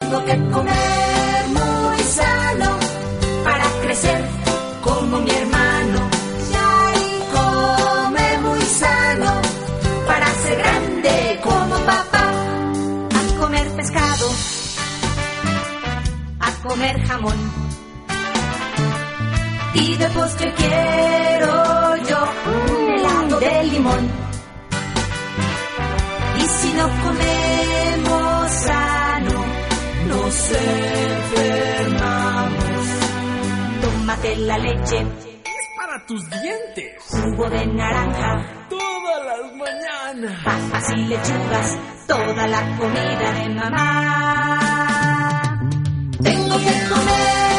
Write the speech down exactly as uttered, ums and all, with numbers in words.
Tengo que comer muy sano para crecer como mi hermano. Y come muy sano para ser grande como papá. A comer pescado, a comer jamón. Y de postre quiero yo un helado de limón. Y si no comemos sano, nos enfermamos. Tómate la leche, es para tus dientes. Jugo de naranja, todas las mañanas. Papas y lechugas, toda la comida de mamá. Tengo que comer